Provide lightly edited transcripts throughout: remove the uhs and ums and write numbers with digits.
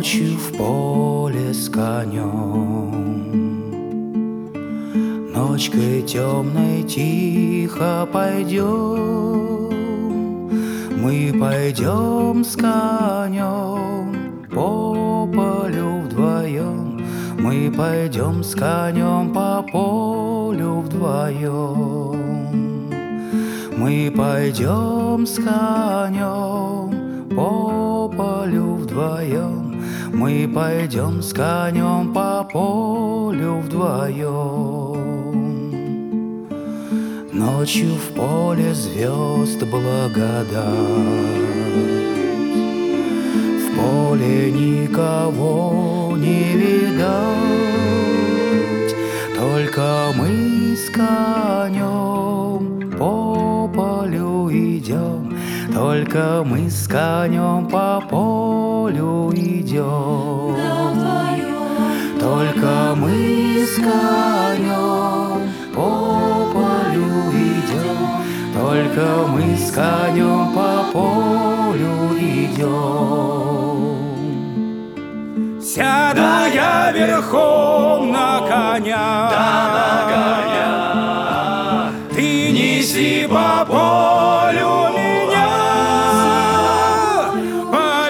Ночью в поле с конем, ночкой темной тихо пойдем. Мы пойдем с конем по полю вдвоем. Мы пойдем с конем по полю вдвоем. Мы пойдем с конем по полю вдвоем. Мы пойдем с конем по полю вдвоем. Ночью в поле звезд благодать, в поле никого не видать, только мы с конем по полю идем, только мы с конем по полю идем, только мы с конем по полю идем, только мы с конем по полю идем. Сяду я верхом на коня, да, на коня. Ты неси по полю меня, по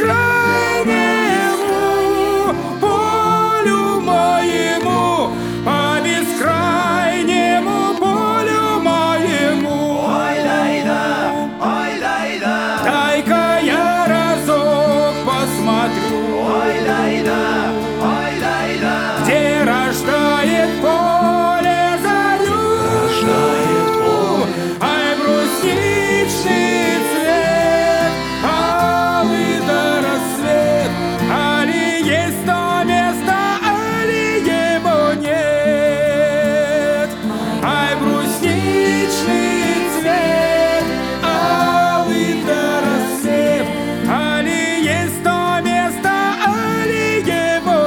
бескрайнему полю моему, по бескрайнему полю моему. Ой, дай-да, ой, дай-да. Дай-ка я разок посмотрю, Ой, дай-да, ой, дай-да. где рождает поле зарю. Рождает поле. Ай, брусничный цвет, алый до рассвет, али есть то место, али его нет. Ай, брусничный цвет, алый до рассвет, али есть то место, али его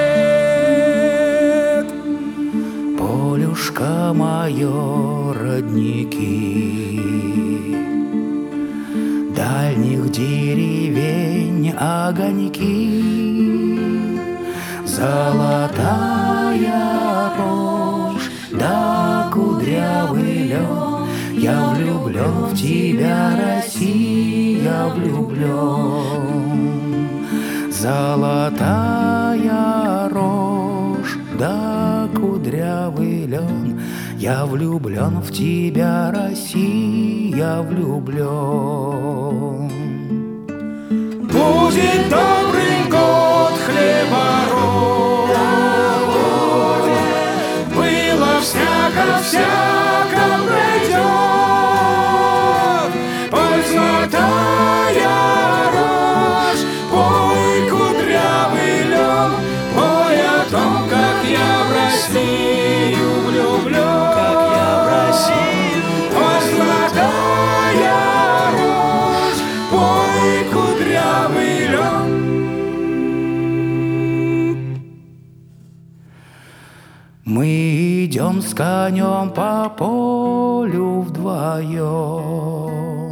нет. Полюшка мое, родники, дальних деревень огоньки, золотая рожь да кудрявый лен. Я влюблен в тебя, Россия, влюблен. Золотая рожь да кудрявый лен. Я влюблен в тебя, Россия, влюблен. Будет добрый год, хлебород, было всяко пройдет. Ой, золотая рожь, пой, кудрявый лен, пой о том, как я в Россию влюблен. Ой, золотая рожь, пой, кудрявый лен. Мы идем с конем по полю вдвоем.